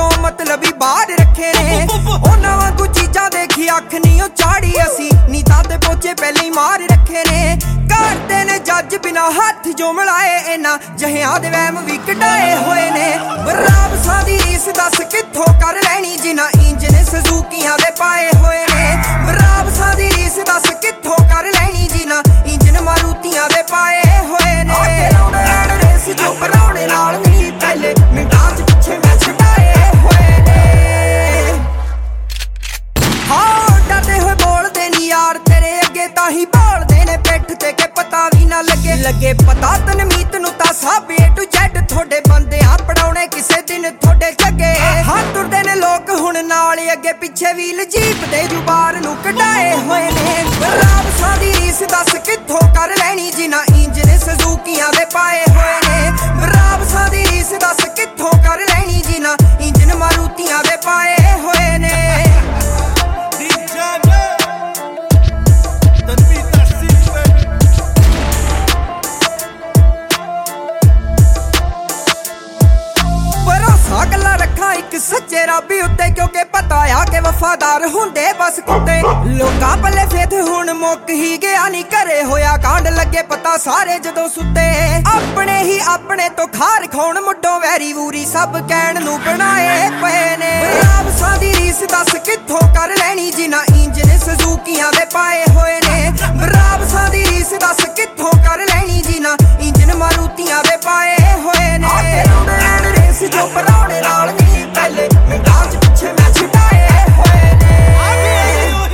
चों मतलबी बाहर रखे ने उन्हां वांगू चीजां देखी अख नहीं चाड़ी असी नी तां ते पोचे पहले ही मार रखे ने करते ने जज बिना हाथ जो मिलाए इन्हां जहियां दे वहम भी कढाए होए ने बराब सादी रीस दस कित्थों कर लैनी जिन्हां इंजन सुजुकियां दे पाए होए ने बराब सादी रीस दस कित्थों कर लैनी जिन्हां इंजन मारुतियां दे पाए होए ने रेस जो पराउणे नाल नहीं पहले मिंटां च पिछे मैं छुटाए होए ने हाँ डरदे होए बोलदे नी यार तेरे अगे तां ही बोलदे ने पिठ ते के पता भी ना लगे पता तनमीत नूं तां सब A to Z थोड़े बंदे आ पड़ाउणे किसे दिन थोड़े जगे हाँ तुरदे ने लोग हुण नाल अगे पिछे व्हील जीप दे जुबार नूं कढाए होए ने बराब सादी रीस दस कित्थों कर लैनी जिन्हां इंजन सुजुकियां दे पाए होए ने बराब सादी रीस दस कित्थों कर लैनी जिन्हां इंजन मारुतियां दे पाए होए ने गल्ला रखा एक सच्चे रब उत्ते क्योंकि पता आ के वफादार हुंदे बस कुत्ते लोकां पल्ले फेथ हुण मुक ही गया नी घरे होया कांड लगे पता सारे जदों सुते अपने ही अपने तो खार खाउण मुड्डों वैरी वूरी सब कहण नूं बनाए पए ने बराब सादी रीस दस कित्थों कर लैनी जिन्हां इंजन सुजुकियां दे पाए होए ने बराब सादी रीस दस कित्थों कर लैनी जिन्हां इंजन मारुतियां दे पाए होए ने रेस जो पराउणे नाल नहीं पहले मिंटां च पिछे मैं छुटाए होए ने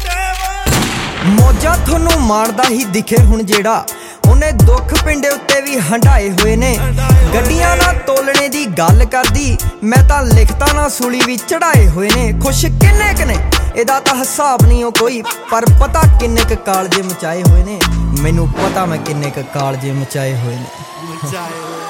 मौजा थोनू मारदा ही दिखे हुण जेड़ा उन्हें दुख पिंडे उत्ते भी हंडाए हुए ने गड्डियां ना तोलने दी गल करदी मैं तां लिखता ना सूली भी चढ़ाए हुए ने खुश किन्ने कने एदा तां हिसाब नहीं हो कोई पर पता किन्ने क कालजे मचाए हुए ने मैनू पता मैं किन्ने क कालजे मचाए हुए ने